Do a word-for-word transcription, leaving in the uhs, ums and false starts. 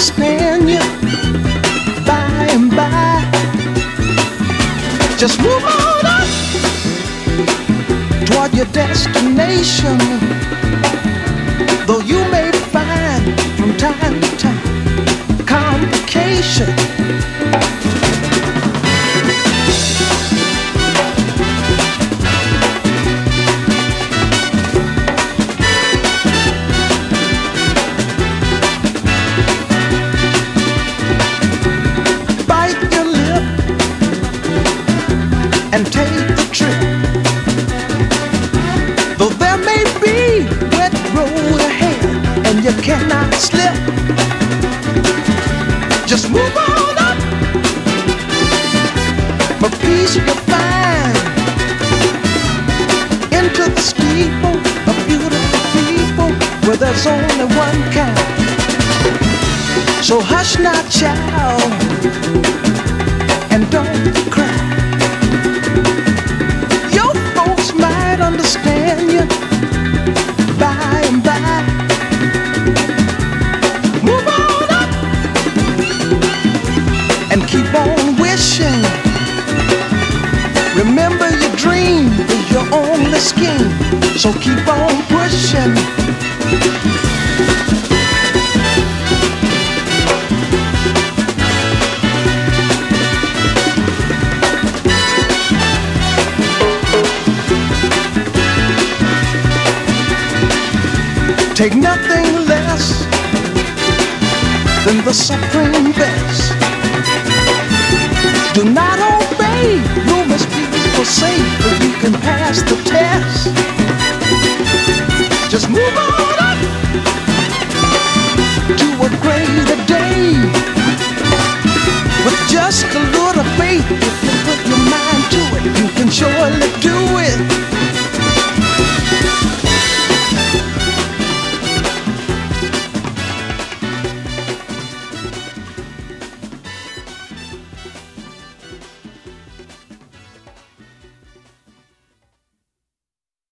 understand you by and by. Just move on up toward your destination. Though you may find from time to time complication. And take the trip. Though there may be wet road ahead and you cannot slip, just move on up. For peace you'll find into the steeple of beautiful people where there's only one kind. So hush now, child, and don't cry. Understand you by and by. Move on up and keep on wishing. Remember your dream is your only scheme, so keep on pushing. Take nothing less than the supreme best.